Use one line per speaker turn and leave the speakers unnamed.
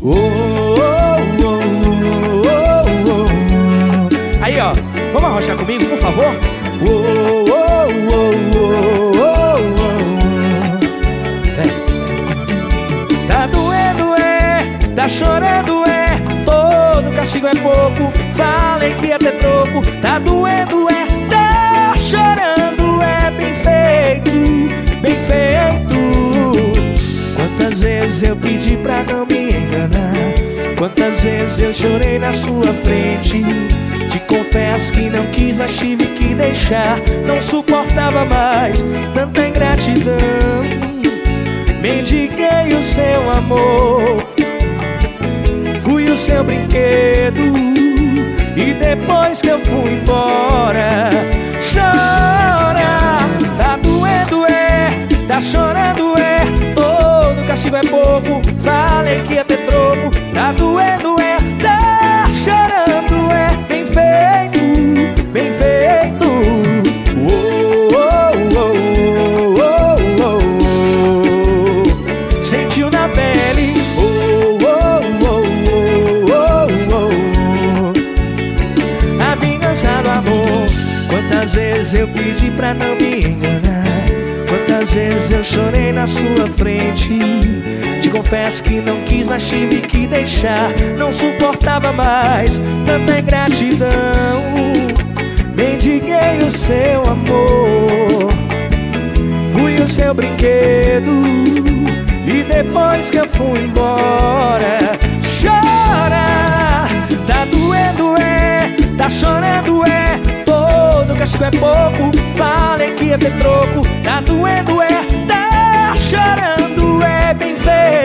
Oh, oh, oh, oh, oh. Aí, ó, vamos arrochar comigo, por favor? Oh, oh, oh, oh, oh, oh. É. Tá doendo, tá chorando, todo castigo é pouco. Falei que ia ter troco. Tá doendo, tá chorando, bem feito, bem feito. Quantas vezes eu pedi pra não me enganar, quantas vezes eu chorei na sua frente. Te confesso que não quis, mas tive que deixar. Não suportava mais tanta ingratidão. Mendiguei o seu amor, fui o seu brinquedo, e depois que eu fui embora, chora. Tá doendo, tá chorando, todo castigo é pouco. Falei que ia ter troco. Tá doendo, tá chorando, bem feito, bem feito. Oh, oh, oh, oh, oh, oh. Sentiu na pele. Oh, oh, oh, oh, oh, oh. A vingança do amor. Quantas vezes eu pedi pra não me enganar, quantas vezes eu chorei na sua frente. Te confesso que não quis, mas tive que deixar. Não suportava mais tanta ingratidão. Mendiguei o seu amor, fui o seu brinquedo, e depois que eu fui embora, chora. Tá doendo, tá chorando, todo castigo é pouco. Falei que ia ter troco. Tá doendo, tá chorando, bem feito.